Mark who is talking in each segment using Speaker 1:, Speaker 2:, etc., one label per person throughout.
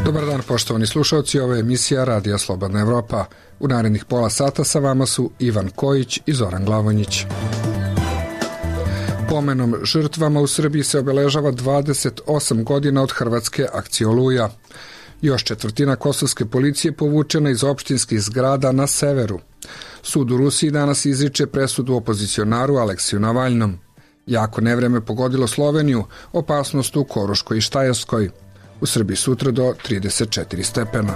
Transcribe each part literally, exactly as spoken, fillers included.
Speaker 1: Dobar dan, poštovani slušalci, ovo je emisija Radija Slobodna Evropa. U narednih pola sata sa vama su Ivan Kojić i Zoran Glavonjić. Pomenom žrtvama u Srbiji se obeležava dvadeset osam godina od hrvatske akcije Oluja. Još četvrtina kosovske policije povučena iz opštinskih zgrada na severu. Sud u Rusiji danas izriče presudu opozicionaru Aleksiju Navalnom. Jako nevreme pogodilo Sloveniju, opasnost u Koruškoj i Štajerskoj. U Srbiji sutra do trideset četiri stepena.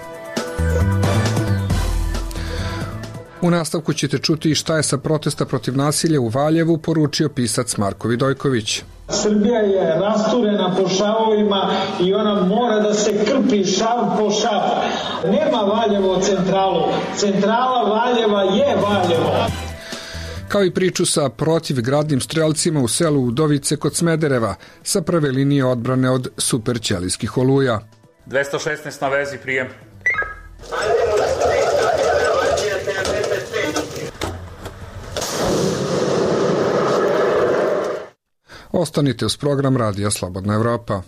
Speaker 1: U nastavku ćete čuti šta je sa protesta protiv nasilja u Valjevu poručio pisac Marko Vidojković.
Speaker 2: Srbija je rasturena po šavovima i ona mora da se krpi šav po šav. Nema Valjevo centralu. Centrala Valjeva je Valjevo.
Speaker 1: Kao i priču sa protivgradnim strelcima u selu Udovice kod Smedereva sa prve linije odbrane od superćelijskih oluja.
Speaker 3: dvesta šesnaest na vezi, prijem.
Speaker 1: Ostanite uz program Radija Slobodna Evropa.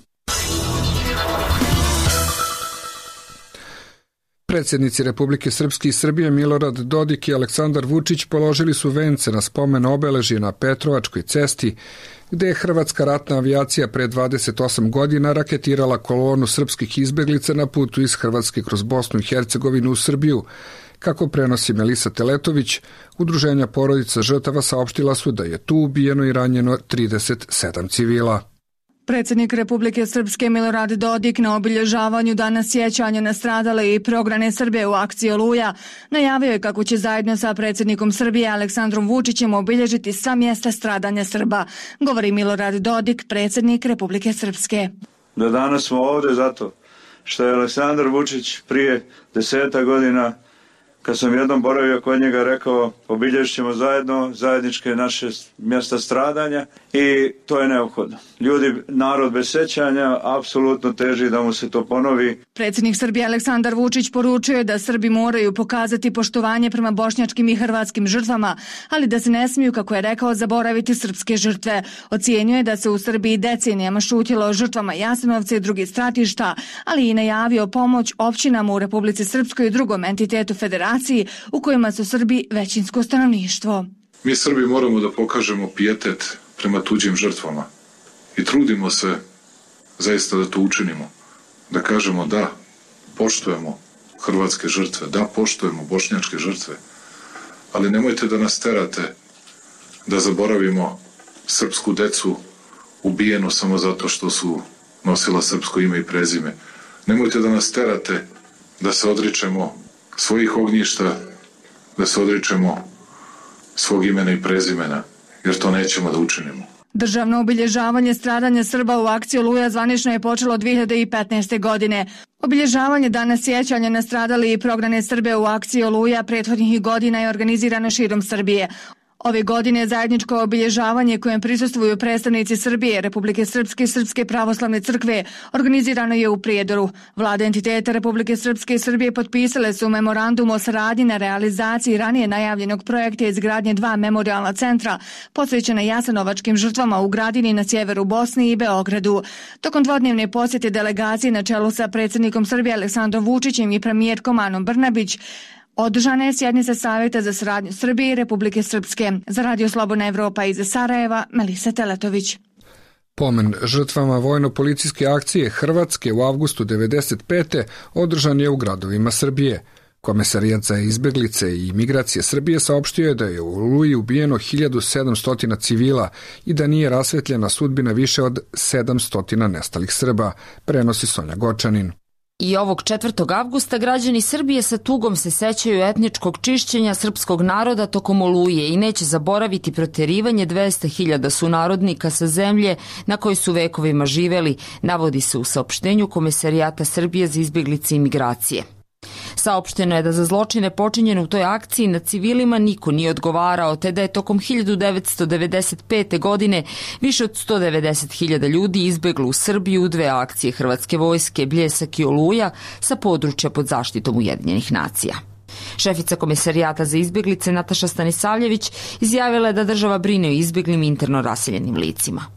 Speaker 1: Predsjednici Republike Srpske i Srbije Milorad Dodik i Aleksandar Vučić položili su vence na spomen obeležje na Petrovačkoj cesti, gde je hrvatska ratna avijacija pre dvadeset osam godina raketirala kolonu srpskih izbeglica na putu iz Hrvatske kroz Bosnu i Hercegovinu u Srbiju. Kako prenosi Melisa Teletović, udruženja porodica žrtava saopštila su da je tu ubijeno i ranjeno trideset sedam civila.
Speaker 4: Predsjednik Republike Srpske Milorad Dodik na obilježavanju Dana sjećanja na stradale i prognane Srbe u akciji Oluja najavio je kako će zajedno sa predsjednikom Srbije Aleksandrom Vučićem obilježiti sva mjesta stradanja Srba, govori Milorad Dodik, predsjednik Republike Srpske.
Speaker 5: Da danas smo ovdje zato što je Aleksandar Vučić prije deseta godina, kad sam jednom boravio kod njega, rekao obilježit ćemo zajedno zajedničke naše mjesta stradanja i to je neophodno. Ljudi, narod bez sećanja apsolutno teži da mu se to ponovi.
Speaker 4: Predsjednik Srbije Aleksandar Vučić poručuje da Srbi moraju pokazati poštovanje prema bošnjačkim i hrvatskim žrtvama, ali da se ne smiju, kako je rekao, zaboraviti srpske žrtve. Ocijenjuje da se u Srbiji decenijama šutjelo o žrtvama Jasenovca i drugih stratišta, ali i najavio pomoć općinama u Republici Srpskoj i drugom entitetu federaciji u kojima su Srbi većinsko stanovništvo.
Speaker 6: Mi Srbi moramo da pokažemo pijetet prema tuđim žrtvama i trudimo se zaista da to učinimo. Da kažemo da poštujemo hrvatske žrtve, da poštujemo bošnjačke žrtve, ali nemojte da nas terate da zaboravimo srpsku decu ubijenu samo zato što su nosila srpsko ime i prezime. Nemojte da nas terate da se odričemo svojih ognjišta, da se odričemo svog imena i prezimena, jer to nećemo da učinimo.
Speaker 4: Državno obilježavanje stradanja Srba u akciji Oluja zvanično je počelo dvije hiljade petnaeste. godine. Obilježavanje Dana sjećanja na stradale i prognane Srbe u akciji Oluja prethodnih godina je organizirano širom Srbije. Ove godine zajedničko obilježavanje kojem prisustvuju predstavnici Srbije, Republike Srpske i Srpske pravoslavne crkve organizirano je u Prijedoru. Vlade entiteta Republike Srpske i Srbije potpisale su memorandum o saradnji na realizaciji ranije najavljenog projekta izgradnje dva memorijalna centra posvećena jasenovačkim žrtvama u Gradini na sjeveru Bosne i Beogradu. Tokom dvodnevne posjete delegacije na čelu sa predsjednikom Srbije Aleksandrom Vučićem i premijerkom Anom Brnabić održana je sjednica Savjeta za saradnju Srbije i Republike Srpske. Za Radio Slobodna Evropa iz Sarajeva, Melisa Teletović.
Speaker 1: Pomen žrtvama vojno-policijske akcije Hrvatske u avgustu devedeset pete održan je u gradovima Srbije. Komesarijat za izbeglice i migracije Srbije saopštio je da je u Oluji ubijeno hiljadu sedamsto civila i da nije rasvetljena sudbina više od sedamsto nestalih Srba, prenosi Sonja Gočanin.
Speaker 7: I ovog četvrtog avgusta građani Srbije sa tugom se sećaju etničkog čišćenja srpskog naroda tokom Oluje i neće zaboraviti proterivanje dvesta hiljada sunarodnika sa zemlje na kojoj su vekovima živeli, navodi se u saopštenju Komesarijata Srbije za izbjeglice i migracije. Saopšteno je da za zločine počinjene u toj akciji nad civilima niko nije odgovarao, te da je tokom hiljadu devetsto devedeset pete. godine više od sto devedeset hiljada ljudi izbeglo u Srbiju u dve akcije Hrvatske vojske, Bljesak i Oluja, sa područja pod zaštitom Ujedinjenih nacija. Šefica Komesarijata za izbjeglice Nataša Stanisavljević izjavila je da država brine o izbjeglim interno raseljenim licima.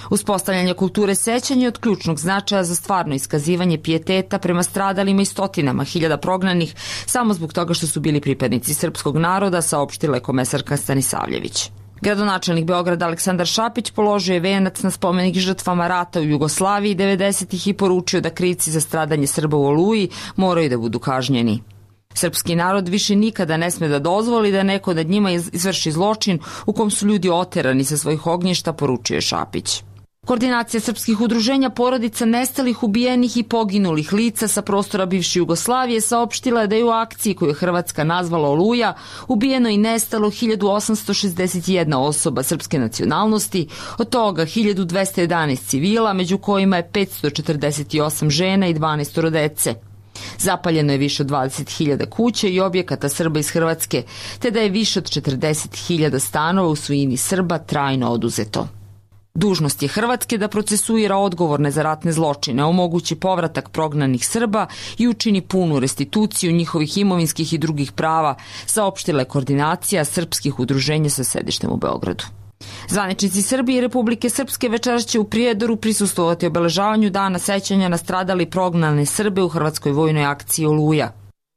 Speaker 7: Uspostavljanje kulture sećanja je od ključnog značaja za stvarno iskazivanje pijeteta prema stradalima i stotinama hiljada prognanih samo zbog toga što su bili pripadnici srpskog naroda, saopštila je komesarka Stanisavljević. Gradonačelnik Beograda Aleksandar Šapić položio je venac na spomenik žrtvama rata u Jugoslaviji devedesetih i poručio da krivci za stradanje Srba u Oluji moraju da budu kažnjeni. Srpski narod više nikada ne sme da dozvoli da neko nad njima izvrši zločin u kom su ljudi oterani sa svojih ognjišta, poručio je Šapić. Koordinacija srpskih udruženja porodica nestalih, ubijenih i poginulih lica sa prostora bivše Jugoslavije saopštila je da je u akciji koju je Hrvatska nazvala Oluja ubijeno i nestalo hiljadu osamsto šezdeset jedna osoba srpske nacionalnosti, od toga hiljadu dvesta jedanaest civila, među kojima je petsto četrdeset osam žena i dvanaest dece. Zapaljeno je više od dvadeset hiljada kuća i objekata Srba iz Hrvatske, te da je više od četrdeset hiljada stanova u svojini Srba trajno oduzeto. Dužnost je Hrvatske da procesuira odgovorne za ratne zločine, omogući povratak prognanih Srba i učini punu restituciju njihovih imovinskih i drugih prava, saopštila je koordinacija srpskih udruženja sa sedištem u Beogradu. Zvaničnici Srbije i Republike Srpske večeras će u Prijedoru prisustvovati obeležavanju dana sećanja na stradali prognane Srbe u hrvatskoj vojnoj akciji Oluja.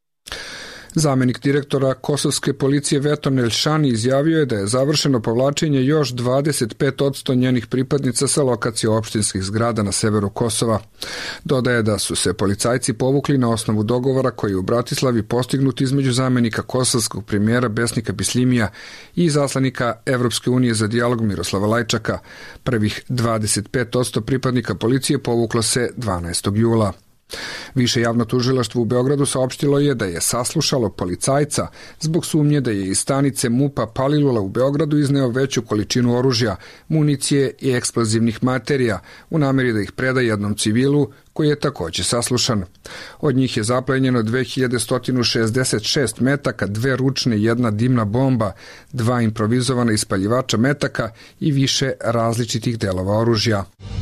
Speaker 1: Zamenik direktora kosovske policije Veton Elšani izjavio je da je završeno povlačenje još dvadeset pet posto njenih pripadnica sa lokacije opštinskih zgrada na severu Kosova. Dodaje da su se policajci povukli na osnovu dogovora koji je u Bratislavi postignut između zamenika kosovskog premijera Besnika Bislimija i izaslanika Evropske unije za dijalog Miroslava Lajčaka. Prvih dvadeset pet posto pripadnika policije povuklo se dvanaestog jula. Više javno tužilaštvo u Beogradu saopštilo je da je saslušalo policajca zbog sumnje da je iz stanice MUP-a Palilula u Beogradu izneo veću količinu oružja, municije i eksplozivnih materija u nameri da ih preda jednom civilu koji je takođe saslušan. Od njih je zaplenjeno dve hiljade sto šezdeset šest metaka, dve ručne i jedna dimna bomba, dva improvizovana ispaljivača metaka i više različitih delova oružja.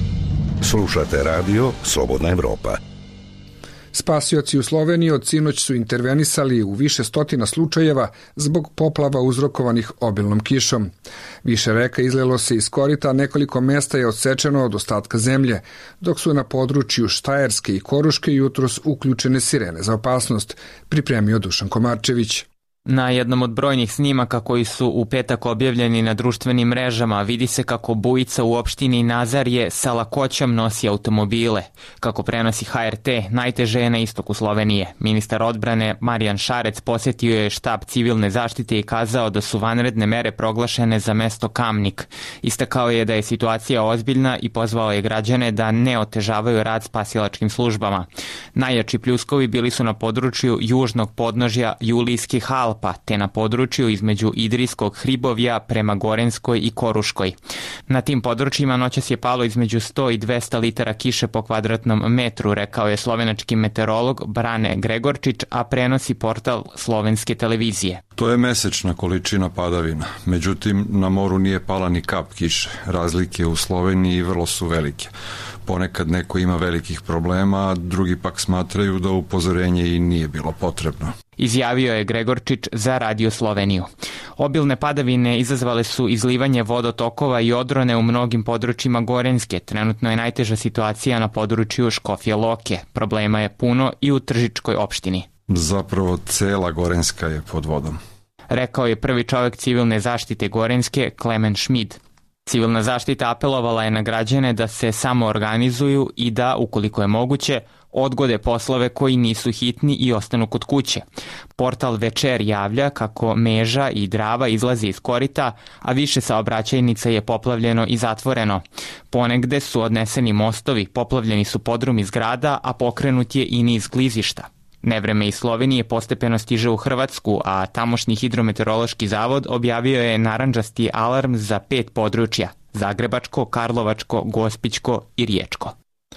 Speaker 8: Slušate radio Slobodna Evropa.
Speaker 1: Spasioci u Sloveniji od sinoć su intervenisali u više stotina slučajeva zbog poplava uzrokovanih obilnom kišom. Više reka izlilo se iz korita, a nekoliko mesta je odsečeno od ostatka zemlje, dok su na području Štajerske i Koruške jutros uključene sirene za opasnost, pripremio Dušan Komarčević.
Speaker 9: Na jednom od brojnih snimaka koji su u petak objavljeni na društvenim mrežama vidi se kako bujica u opštini Nazarje sa lakoćom nosi automobile. Kako prenosi H R T, najteže je na istoku Slovenije. Ministar odbrane Marijan Šarec posjetio je štab civilne zaštite i kazao da su vanredne mere proglašene za mesto Kamnik. Istakao je da je situacija ozbiljna i pozvao je građane da ne otežavaju rad spasilačkim službama. Najjači pljuskovi bili su na području južnog podnožja Julijskih Alpa, te na području između Idrijskog hribovja prema Gorenskoj i Koruškoj. Na tim područjima noćas je palo između sto i dvesta litara kiše po kvadratnom metru, rekao je slovenački meteorolog Brane Gregorčić, a prenosi portal slovenske televizije.
Speaker 10: To je mesečna količina padavina, međutim na moru nije pala ni kap kiše. Razlike u Sloveniji vrlo su velike. Ponekad neko ima velikih problema, a drugi pak smatraju da upozorenje i nije bilo potrebno.
Speaker 9: Izjavio je Gregorčić za Radio Sloveniju. Obilne padavine izazvale su izlivanje vodotokova i odrone u mnogim područjima Gorenske. Trenutno je najteža situacija na području Škofje Loke. Problema je puno i u Tržičkoj opštini.
Speaker 10: Zapravo cela Gorenska je pod vodom,
Speaker 9: rekao je prvi čovjek civilne zaštite Gorenske, Klemen Šmid. Civilna zaštita apelovala je na građane da se samo organizuju i da, ukoliko je moguće, odgode poslove koji nisu hitni i ostanu kod kuće. Portal Večer javlja kako Meža i Drava izlazi iz korita, a više saobraćajnica je poplavljeno i zatvoreno. Ponegde su odneseni mostovi, poplavljeni su podrumi zgrada, a pokrenut je i niz klizišta. Nevreme iz Slovenije postepeno stiže u Hrvatsku, a tamošnji hidrometeorološki zavod objavio je narandžasti alarm za pet područja: Zagrebačko, Karlovačko, Gospićko i Riječko.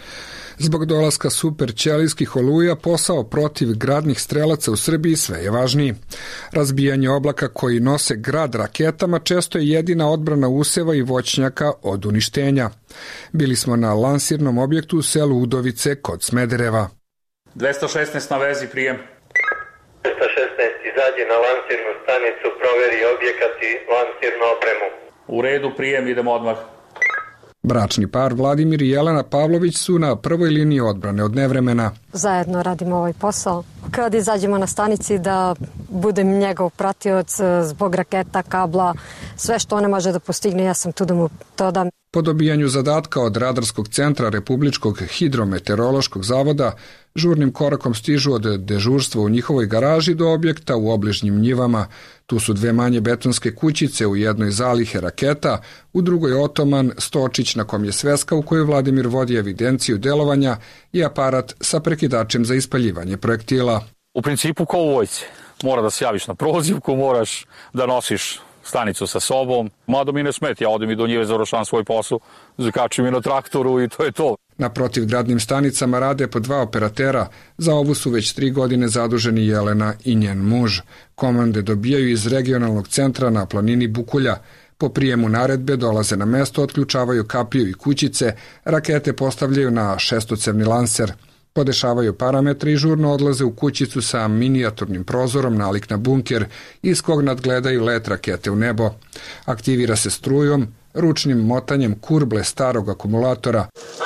Speaker 1: Zbog dolaska superćelijskih oluja, posao protiv gradnih strelaca u Srbiji sve je važniji. Razbijanje oblaka koji nose grad raketama često je jedina odbrana useva i voćnjaka od uništenja. Bili smo na lansirnom objektu u selu Udovice kod Smedereva.
Speaker 3: dvesta šesnaest na vezi, prijem.
Speaker 11: dvesta šesnaest izađe na lansirnu stanicu, proveri objekat i lansirnu opremu.
Speaker 3: U redu, prijem, idemo odmah.
Speaker 1: Bračni par Vladimir i Jelena Pavlović su na prvoj liniji odbrane od nevremena.
Speaker 12: Zajedno radimo ovaj posao. Kad izađemo na stanici da budem njegov pratioc zbog raketa, kabla, sve što ona može da postigne, ja sam tu da mu to dam.
Speaker 1: Po dobijanju zadatka od Radarskog centra Republičkog hidrometeorološkog zavoda, žurnim korakom stižu od dežurstva u njihovoj garaži do objekta u obližnjim njivama. Tu su dve manje betonske kućice, u jednoj zalihe raketa, u drugoj otoman, stočić na kom je sveska u kojoj Vladimir vodi evidenciju delovanja i aparat sa prekidačem za ispaljivanje projektila.
Speaker 3: U principu kao u vojci. Mora da se javiš na prozivku, moraš da nosiš stanicu sa sobom. Mada mi ne smeti, ja odem i do njive, završavam svoj posao, zakačim i na traktoru i to je to.
Speaker 1: Na protivgradnim stanicama rade po dva operatera, za ovu su već tri godine zaduženi Jelena i njen muž. Komande dobijaju iz regionalnog centra na planini Bukulja. Po prijemu naredbe dolaze na mesto, otključavaju kapiju i kućice, rakete postavljaju na šestocevni lanser. Podešavaju parametre i žurno odlaze u kućicu sa minijaturnim prozorom nalik na bunker, iz kog nadgledaju let rakete u nebo. Aktivira se strujom, ručnim motanjem kurble starog akumulatora.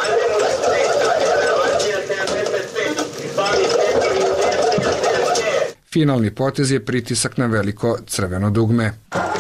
Speaker 1: Finalni potez je pritisak na veliko crveno dugme.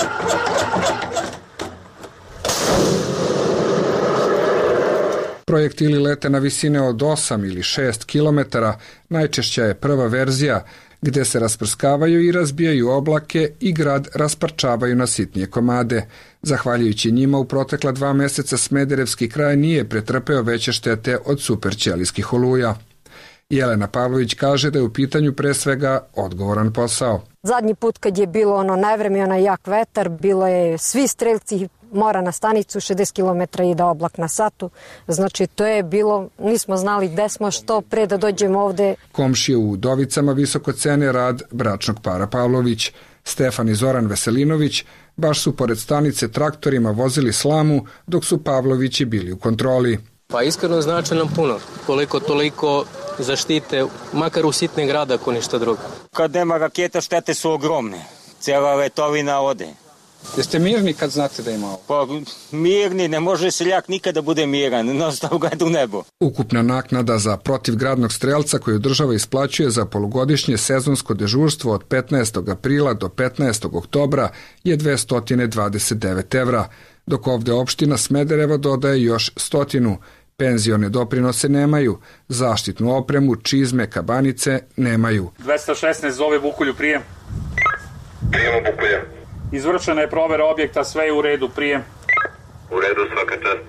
Speaker 1: Projektili lete na visine od osam ili šest kilometara, najčešća je prva verzija, gde se rasprskavaju i razbijaju oblake i grad rasparčavaju na sitnije komade. Zahvaljujući njima, u protekla dva meseca Smederevski kraj nije pretrpeo veće štete od superćelijskih oluja. Jelena Pavlović kaže da je u pitanju pre svega odgovoran posao.
Speaker 12: Zadnji put kad je bilo ono nevreme, onaj jak vetar, bilo je svi strelci mora na stanicu, šezdeset kilometara ide oblak na satu. Znači to je bilo, nismo znali gde smo, što pre da dođemo ovde.
Speaker 1: Komšije u Udovicama visoko cene rad bračnog para Pavlović. Stefan i Zoran Veselinović baš su pored stanice traktorima vozili slamu dok su Pavlovići bili u kontroli.
Speaker 13: Pa iskreno znači nam puno, koliko toliko zaštite, makar u sitne grada ako ništa drugo.
Speaker 14: Kad nema raketa štete su ogromne, cijela letovina ode.
Speaker 1: Jeste mirni kad znate da ima ovo?
Speaker 14: Pa mirni, ne može seljak nikada bude miran, non-stop gleda u nebo.
Speaker 1: Ukupna naknada za protivgradnog strelca koju država isplaćuje za polugodišnje sezonsko dežurstvo od petnaestog aprila do petnaestog oktobra je dvesta dvadeset devet evra, dok ovde opština Smederevo dodaje još stotinu. Penzione doprinose nemaju, zaštitnu opremu, čizme, kabanice nemaju.
Speaker 3: dvesta šesnaest zove Bukulju, prijem.
Speaker 11: Prijemo Bukulja.
Speaker 3: Izvršena je provera objekta, sve je u redu, prijem.
Speaker 11: U redu, svaka čast.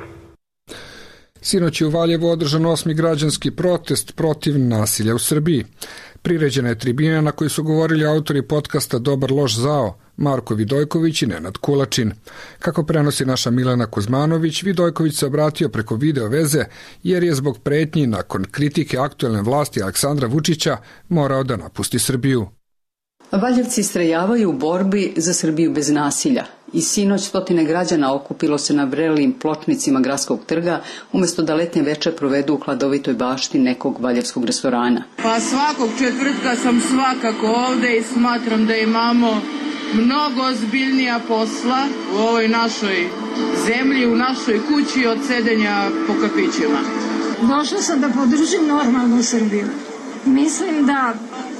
Speaker 1: Sinoć je u Valjevu održan osmi građanski protest protiv nasilja u Srbiji. Priređena je tribina na kojoj su govorili autori podcasta Dobar loš zao, Marko Vidojković i Nenad Kulačin. Kako prenosi naša Milana Kuzmanović, Vidojković se obratio preko video veze jer je zbog pretnji nakon kritike aktuelne vlasti Aleksandra Vučića morao da napusti Srbiju.
Speaker 15: Valjevci istrajavaju u borbi za Srbiju bez nasilja. I sinoć stotine građana okupilo se na vrelim pločnicima gradskog trga, umesto da letnje veče provedu u hladovitoj bašti nekog valjevskog restorana.
Speaker 16: Pa svakog četvrtka sam svakako ovde i smatram da imamo mnogo ozbiljnija posla u ovoj našoj zemlji, u našoj kući od sedenja po kafićima.
Speaker 17: Došla sam da podržim normalnu Srbiju. Mislim da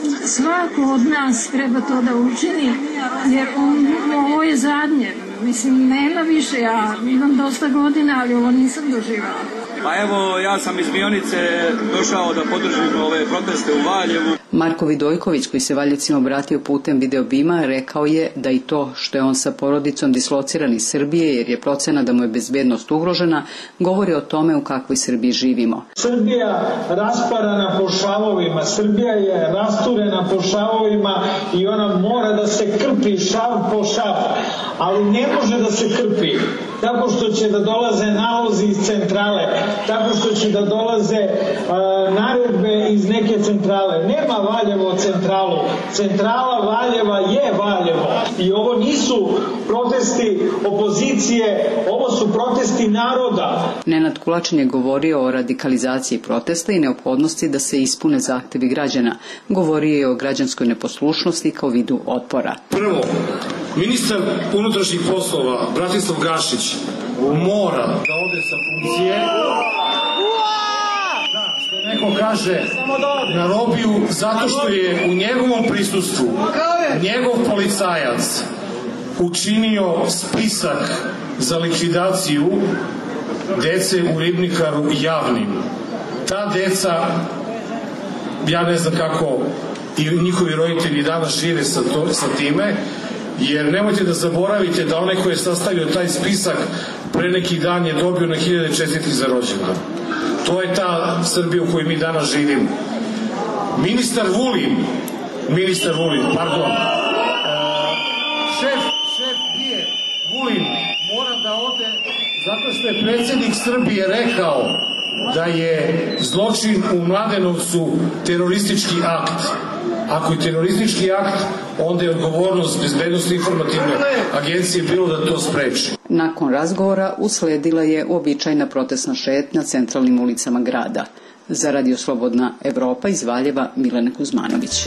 Speaker 17: svako od nas treba to da učini, jer on, ovo je zadnje. Mislim, nema više, ja imam dosta godina, ali ovo nisam doživala.
Speaker 18: Pa evo, ja sam iz Mionice došao da podržim ove proteste u Valjevu.
Speaker 15: Marko Vidojković, koji se Valjevcima obratio putem videobima, rekao je da i to što je on sa porodicom dislociran iz Srbije, jer je procena da mu je bezbednost ugrožena, govori o tome u kakvoj Srbiji živimo.
Speaker 2: Srbija rasparana po šavovima, Srbija je rasturena po šavovima i ona mora da se krpi šav po šav, ali ne može da se krpi tako što će da dolaze nalozi iz centrale, tako što će da dolaze uh, naredbe iz neke centrale. Nema Valjevo centralu. Centrala Valjeva je Valjevo. I ovo nisu protesti opozicije, ovo su protesti naroda.
Speaker 15: Nenad Kulačin je govorio o radikalizaciji protesta i neophodnosti da se ispune zahtevi građana. Govorio je o građanskoj neposlušnosti kao vidu otpora.
Speaker 19: Prvo, ministar unutrašnjih poslova Bratislav Gašić mora da ode sa funkcije policije, da, što neko kaže, na robiju zato što je u njegovom prisustvu njegov policajac učinio spisak za likvidaciju dece u Ribnikaru javnim. Ta deca, ja ne znam kako i njihovi roditelji danas žive sa, to, sa time, jer nemojte da zaboravite da onaj ko je sastavio taj spisak pre neki dan je dobio na hiljade čestitki za rođendan. To je ta Srbija u kojoj mi danas živimo. Ministar Vulin, ministar Vulin, pardon, uh, šef, šef bije Vulin mora da ode zato što je predsjednik Srbije rekao da je zločin u Mladenovcu teroristički akt. Ako je teroristički akt, onda je odgovornost bezbednosti informativne agencije bilo da to spreči.
Speaker 15: Nakon razgovora usledila je uobičajena protestna šetnja centralnim ulicama grada. Za Radio Slobodna Evropa iz Valjeva, Milena Kuzmanović.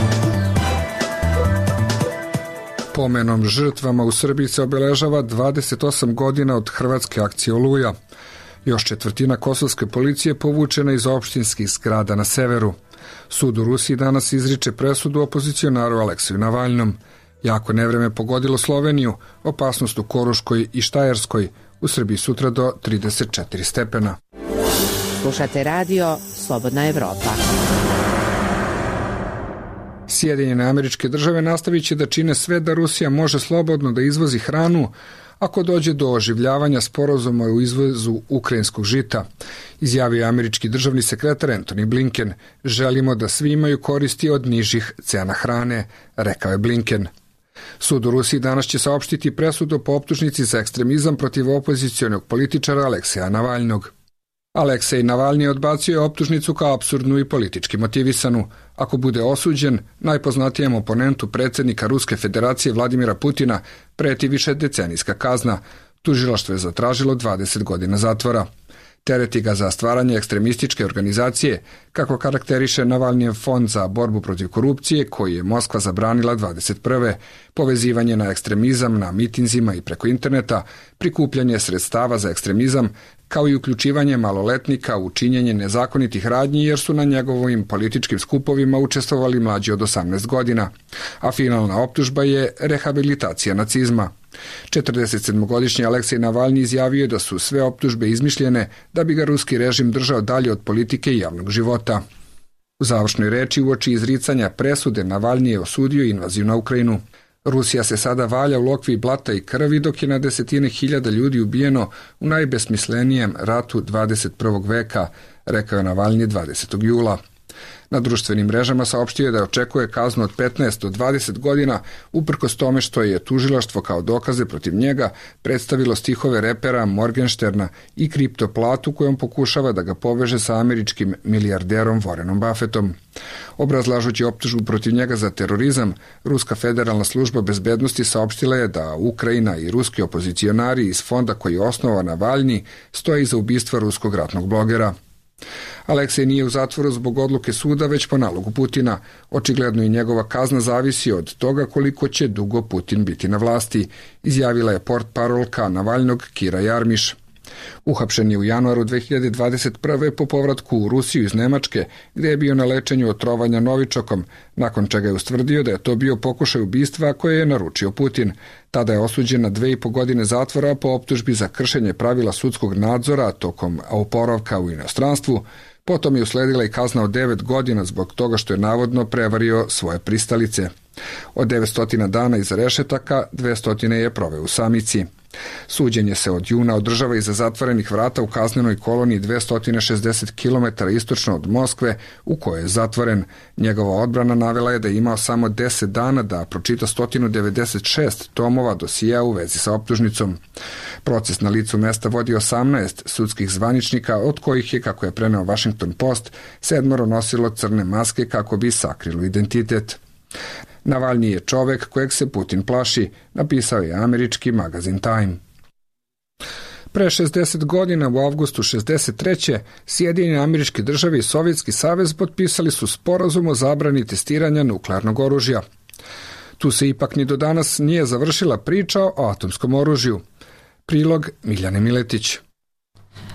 Speaker 1: Pomenom žrtvama u Srbiji se obeležava dvadeset osam godina od hrvatske akcije Oluja. Još četvrtina kosovske policije povučena iz opštinskih zgrada na severu. Sud u Rusiji danas izriče presudu opozicionaru Alekseju Navalnom. Jako nevreme pogodilo Sloveniju, opasnost u Koruškoj i Štajerskoj, u Srbiji sutra do trideset četiri stepena.
Speaker 20: Slušate radio Slobodna Evropa.
Speaker 1: Sjedinjene Američke Države nastavit će da čine sve da Rusija može slobodno da izvozi hranu ako dođe do oživljavanja sporazuma u izvozu ukrajinskog žita, izjavio je američki državni sekretar Antony Blinken. Želimo da svi imaju koristi od nižih cena hrane, rekao je Blinken. Sud u Rusiji danas će saopštiti presudu po optužnici za ekstremizam protiv opozicionog političara Alekseja Navalnog. Aleksej Navalni odbacio je optužnicu kao apsurdnu i politički motivisanu. Ako bude osuđen, najpoznatijem oponentu predsjednika Ruske federacije Vladimira Putina preti više decenijska kazna. Tužilaštvo je zatražilo dvadeset godina zatvora. Tereti ga za stvaranje ekstremističke organizacije, kako karakteriše Navalnijev fond za borbu protiv korupcije, koji je Moskva zabranila dvadeset prve povezivanje na ekstremizam na mitinzima i preko interneta, prikupljanje sredstava za ekstremizam, kao i uključivanje maloletnika u činjenje nezakonitih radnji jer su na njegovim političkim skupovima učestvovali mlađi od osamnaest godina, a finalna optužba je rehabilitacija nacizma. četrdesetsedmogodišnji Aleksej Navalni izjavio je da su sve optužbe izmišljene da bi ga ruski režim držao dalje od politike i javnog života. U završnoj reči uoči izricanja presude Navalni je osudio invaziju na Ukrajinu. Rusija se sada valja u lokvi blata i krvi dok je na desetine hiljada ljudi ubijeno u najbesmislenijem ratu dvadeset prvog veka, rekao je Navalni dvadesetog jula. Na društvenim mrežama saopštio je da očekuje kaznu od petnaest do dvadeset godina, uprkos tome što je tužilaštvo kao dokaze protiv njega predstavilo stihove repera Morgensterna i kriptoplatu kojom pokušava da ga poveže sa američkim milijarderom Warrenom Buffettom. Obrazlažući optužbu protiv njega za terorizam, Ruska federalna služba bezbednosti saopštila je da Ukrajina i ruski opozicionari iz fonda koji je osnovao Navalni stoje iza ubistva ruskog ratnog blogera. Aleksej nije u zatvoru zbog odluke suda, već po nalogu Putina. Očigledno i njegova kazna zavisi od toga koliko će dugo Putin biti na vlasti, izjavila je portparolka Navalnog Kira Jarmiš. Uhapšen je u januaru dve hiljade dvadeset prve po povratku u Rusiju iz Nemačke, gde je bio na lečenju od trovanja novičokom, nakon čega je ustvrdio da je to bio pokušaj ubistva koje je naručio Putin. Tada je osuđen na dve i po godine zatvora po optužbi za kršenje pravila sudskog nadzora tokom oporavka u inostranstvu. Potom je usledila i kazna od devet godina zbog toga što je navodno prevario svoje pristalice. Od devetsto dana iza rešetaka, dvesta je proveo u samici. Suđenje se od juna održava iza zatvorenih vrata u kaznenoj koloniji dvesta šezdeset kilometara istočno od Moskve, u kojoj je zatvoren. Njegova odbrana navela je da je imao samo deset dana da pročita sto devedeset šest tomova dosija u vezi sa optužnicom. Proces na licu mesta vodi osamnaest sudskih zvaničnika, od kojih je, kako je preneo Washington Post, sedmoro nosilo crne maske kako bi sakrilo identitet. Navalni je čovek kojeg se Putin plaši, napisao je američki magazin Time. Pre šezdeset godina, u avgustu šezdeset treće Sjedinjene Američke Države i Sovjetski savez potpisali su sporazum o zabrani testiranja nuklearnog oružja. Tu se ipak ni do danas nije završila priča o atomskom oružju. Prilog Miljane Miletić.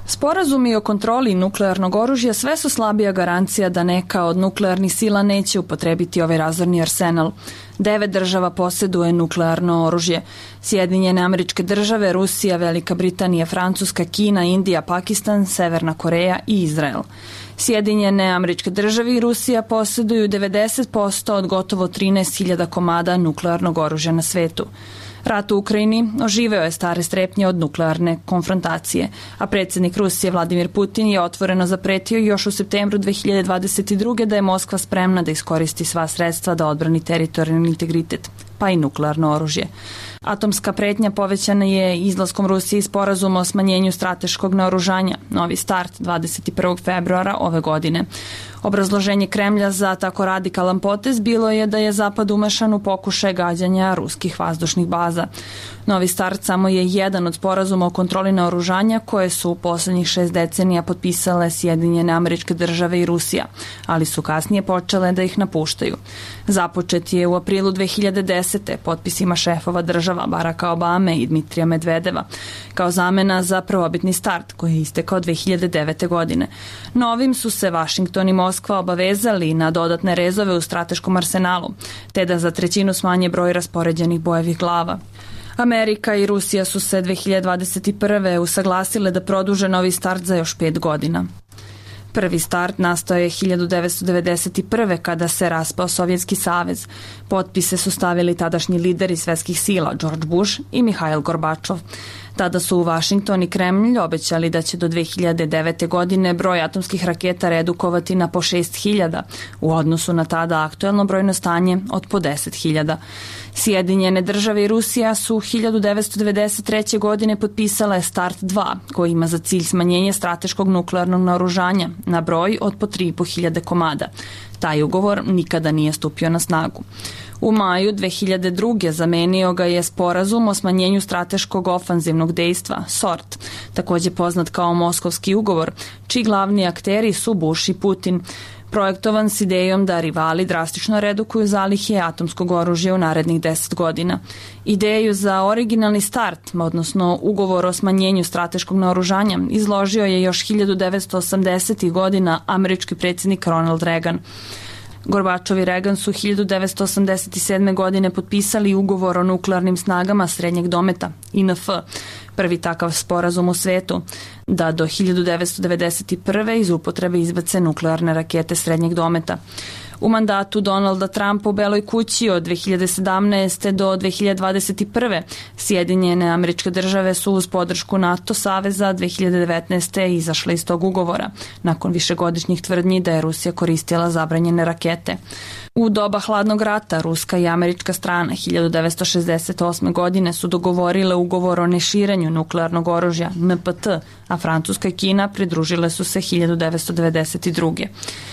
Speaker 21: Sporazumi o kontroli nuklearnog oružja sve su slabija garancija da neka od nuklearnih sila neće upotrebiti ovaj razorni arsenal. Devet država posjeduje nuklearno oružje. Sjedinjene Američke Države, Rusija, Velika Britanija, Francuska, Kina, Indija, Pakistan, Severna Koreja i Izrael. Sjedinjene Američke Države i Rusija posjeduju devedeset posto od gotovo trinaest hiljada komada nuklearnog oružja na svetu. Rat u Ukrajini oživeo je stare strepnje od nuklearne konfrontacije, a predsjednik Rusije Vladimir Putin je otvoreno zapretio još u septembru dve hiljade dvadeset druge da je Moskva spremna da iskoristi sva sredstva da odbrani teritorijalni integritet, pa i nuklearno oružje. Atomska pretnja povećana je izlaskom Rusije iz sporazuma o smanjenju strateškog naoružanja, novi start dvadeset prvog februara ove godine. Obrazloženje Kremlja za tako radikalan potez bilo je da je Zapad umešan u pokušaj gađanja ruskih vazdušnih baza. Novi start samo je jedan od sporazuma o kontroli naoružanja koje su u poslednjih šest decenija potpisale Sjedinjene Američke Države i Rusija, ali su kasnije počele da ih napuštaju. Započet je u aprilu dve hiljade desete. potpisima šefova država Baracka Obame i Dmitrija Medvedeva, kao zamena za prvobitni start koji je istekao dve hiljade devete. godine. Novim su se Vašington i Moskva obavezali na dodatne rezove u strateškom arsenalu, te da za trećinu smanje broj raspoređenih bojevih glava. Amerika i Rusija su se dve hiljade dvadeset prve. usaglasile da produže novi start za još pet godina. Prvi start nastao je hiljadu devetsto devedeset prve. kada se raspao Sovjetski savez. Potpise su stavili tadašnji lideri svetskih sila George Bush i Mihail Gorbačov. Tada su u Vašington i Kremlj obećali da će do dve hiljade devete. godine broj atomskih raketa redukovati na po šest hiljada, u odnosu na tada aktuelno brojno stanje od po deset hiljada. Sjedinjene Države i Rusija su hiljadu devetsto devedeset treće. godine potpisale Start dva, koji ima za cilj smanjenje strateškog nuklearnog naoružanja na broj od po tri i po hiljade komada. Taj ugovor nikada nije stupio na snagu. U maju dve hiljade druge. zamenio ga je sporazum o smanjenju strateškog ofanzivnog dejstva, S O R T, takođe poznat kao Moskovski ugovor, čiji glavni akteri su Bush i Putin, projektovan s idejom da rivali drastično redukuju zalihe atomskog oružja u narednih deset godina. Ideju za originalni start, odnosno ugovor o smanjenju strateškog naoružanja, izložio je još hiljadu devetsto osamdesetih. godina američki predsjednik Ronald Reagan. Gorbačov i Reagan su hiljadu devetsto osamdeset sedme. godine potpisali ugovor o nuklearnim snagama srednjeg dometa, I N F, prvi takav sporazum u svetu, da do hiljadu devetsto devedeset prve. iz upotrebe izbace nuklearne rakete srednjeg dometa. U mandatu Donalda Trumpa u Beloj kući od dve hiljade sedamnaeste. do dve hiljade dvadeset prve. Sjedinjene Američke Države su uz podršku NATO saveza dve hiljade devetnaeste. izašle iz tog ugovora, nakon višegodišnjih tvrdnji da je Rusija koristila zabranjene rakete. U doba hladnog rata ruska i američka strana hiljadu devetsto šezdeset osme. godine su dogovorile ugovor o neširenju nuklearnog oružja N P T, a Francuska i Kina pridružile su se hiljadu devetsto devedeset druge.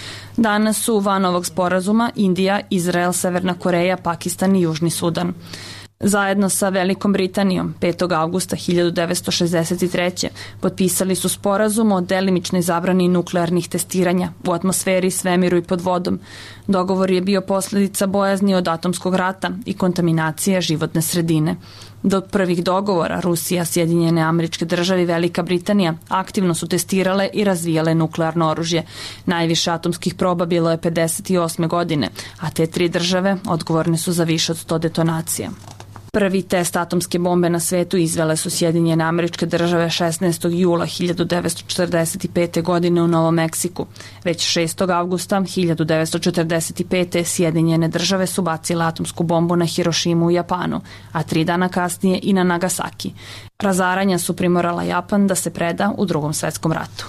Speaker 21: Danas su van ovog sporazuma Indija, Izrael, Severna Koreja, Pakistan i Južni Sudan. Zajedno sa Velikom Britanijom petog avgusta hiljadu devetsto šezdeset treće. potpisali su sporazum o delimičnoj zabrani nuklearnih testiranja u atmosferi, svemiru i pod vodom. Dogovor je bio posljedica bojazni od atomskog rata i kontaminacije životne sredine. Do prvih dogovora Rusija, Sjedinjene Američke Države i Velika Britanija aktivno su testirale i razvijale nuklearno oružje. Najviše atomskih proba bilo je pedeset osme. godine, a te tri države odgovorne su za više od sto detonacija. Prvi test atomske bombe na svetu izvele su Sjedinjene Američke Države šesnaestog jula hiljadu devetsto četrdeset pete. godine u Novom Meksiku. Već šestog avgusta hiljadu devetsto četrdeset pete. Sjedinjene Države su bacile atomsku bombu na Hirošimu u Japanu, a tri dana kasnije i na Nagasaki. Razaranja su primorala Japan da se preda u Drugom svetskom ratu.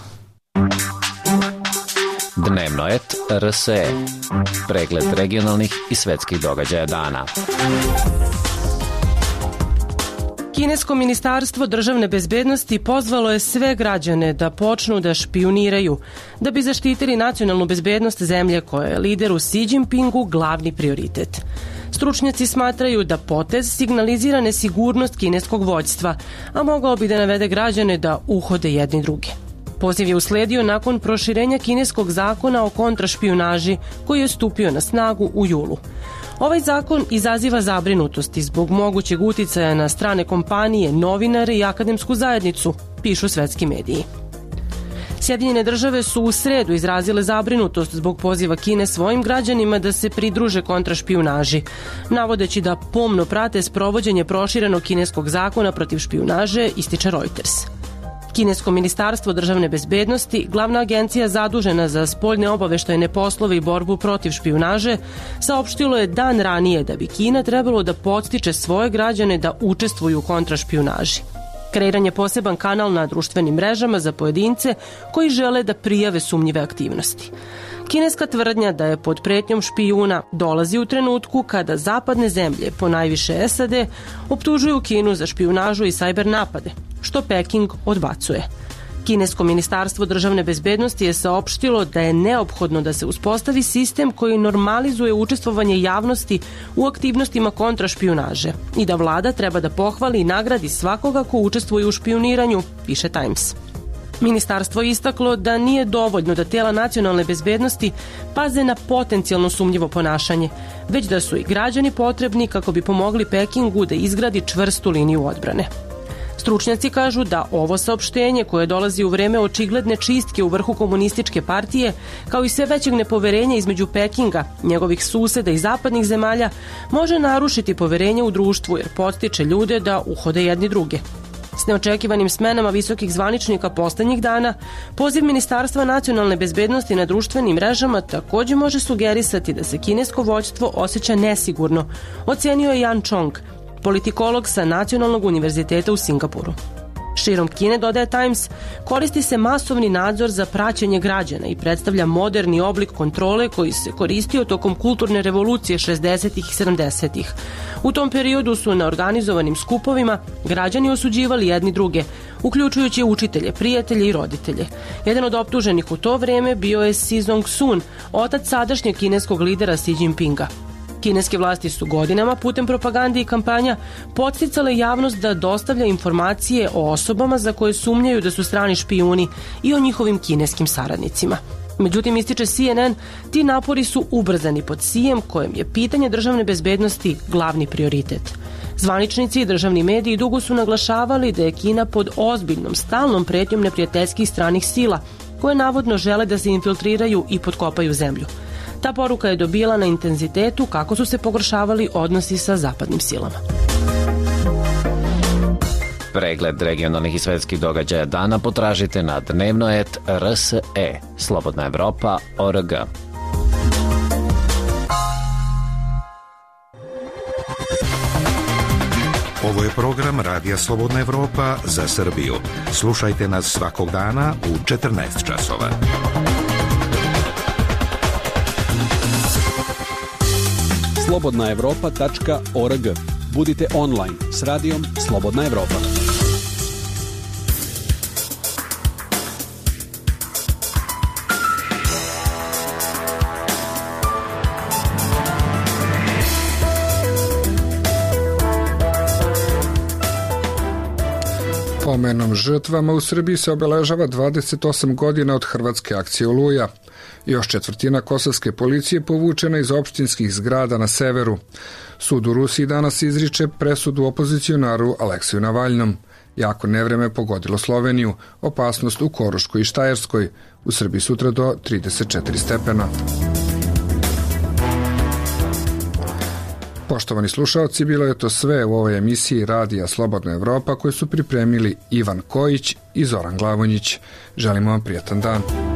Speaker 22: Dnevno et R S E. Pregled regionalnih i svetskih događaja dana.
Speaker 23: Kinesko ministarstvo državne bezbednosti pozvalo je sve građane da počnu da špijuniraju, da bi zaštitili nacionalnu bezbednost zemlje koja je lideru Xi Jinpingu glavni prioritet. Stručnjaci smatraju da potez signalizira nesigurnost kineskog vođstva, a mogao bi da navede građane da uhode jedni druge. Poziv je usledio nakon proširenja kineskog zakona o kontrašpijunaži koji je stupio na snagu u julu. Ovaj zakon izaziva zabrinutosti zbog mogućeg uticaja na strane kompanije, novinare i akademsku zajednicu, pišu svetski mediji. Sjedinjene države su u sredu izrazile zabrinutost zbog poziva Kine svojim građanima da se pridruže kontrašpijunaži, navodeći da pomno prate sprovođenje proširenog kineskog zakona protiv špijunaže, ističe Reuters. Kinesko ministarstvo državne bezbednosti, glavna agencija zadužena za spoljne obaveštajne poslove i borbu protiv špijunaže, saopštilo je dan ranije da bi Kina trebalo da podstiče svoje građane da učestvuju u kontrašpijunaži. Kreiran je poseban kanal na društvenim mrežama za pojedince koji žele da prijave sumnjive aktivnosti. Kineska tvrdnja da je pod pretnjom špijuna dolazi u trenutku kada zapadne zemlje, ponajviše S A D, optužuju Kinu za špijunažu i sajber napade, što Peking odbacuje. Kinesko ministarstvo državne bezbednosti je saopštilo da je neophodno da se uspostavi sistem koji normalizuje učestvovanje javnosti u aktivnostima kontrašpijunaže i da vlada treba da pohvali i nagradi svakoga ko učestvuje u špijuniranju, piše Times. Ministarstvo je istaklo da nije dovoljno da tela nacionalne bezbednosti paze na potencijalno sumnjivo ponašanje, već da su i građani potrebni kako bi pomogli Pekingu da izgradi čvrstu liniju odbrane. Stručnjaci kažu da ovo saopštenje, koje dolazi u vreme očigledne čistke u vrhu komunističke partije, kao i sve većeg nepoverenja između Pekinga, njegovih suseda i zapadnih zemalja, može narušiti poverenje u društvu jer podstiče ljude da uhode jedni druge. S neočekivanim smenama visokih zvaničnika poslednjih dana, poziv Ministarstva nacionalne bezbednosti na društvenim mrežama takođe može sugerisati da se kinesko vođstvo osjeća nesigurno, ocenio je Jan Chong, politikolog sa Nacionalnog univerziteta u Singapuru. Širom Kine, dodaje Times, koristi se masovni nadzor za praćenje građana i predstavlja moderni oblik kontrole koji se koristio tokom kulturne revolucije šezdesetih i sedamdesetih. U tom periodu su na organizovanim skupovima građani osuđivali jedni druge, uključujući učitelje, prijatelje i roditelje. Jedan od optuženih u to vreme bio je Si Zong-sun, otac sadašnjeg kineskog lidera Xi Jinpinga. Kineske vlasti su godinama putem propagande i kampanja podsticale javnost da dostavlja informacije o osobama za koje sumnjaju da su strani špijuni i o njihovim kineskim saradnicima. Međutim, ističe C N N, ti napori su ubrzani pod Xijem, kojem je pitanje državne bezbednosti glavni prioritet. Zvaničnici i državni mediji dugo su naglašavali da je Kina pod ozbiljnom, stalnom pretnjom neprijateljskih stranih sila, koje navodno žele da se infiltriraju i potkopaju zemlju. Ta poruka je dobila na intenzitetu kako su se pogoršavali odnosi sa zapadnim silama.
Speaker 22: Pregled regionalnih i svetskih događaja dana potražite na dnevnoet R S E, Slobodna Evropa, O R G.
Speaker 8: Ovo je program Radija Slobodna Evropa za Srbiju. Slušajte nas svakog dana u četrnaest časova.
Speaker 4: slobodna evropa tačka org. Budite online s radijom Slobodna Evropa.
Speaker 1: Pomenom žrtvama u Srbiji se obeležava dvadeset osam godina od hrvatske akcije Oluja. Još četvrtina kosovske policije povučena iz opštinskih zgrada na severu. Sud u Rusiji danas izriče presudu opozicionaru Aleksiju Navalnom. Jako nevreme pogodilo Sloveniju, opasnost u Koruškoj i Štajerskoj, u Srbiji sutra do trideset četiri stepena. Poštovani slušaoci, bilo je to sve u ovoj emisiji Radija Slobodna Evropa koju su pripremili Ivan Kojić i Zoran Glavonjić. Želimo vam prijatan dan.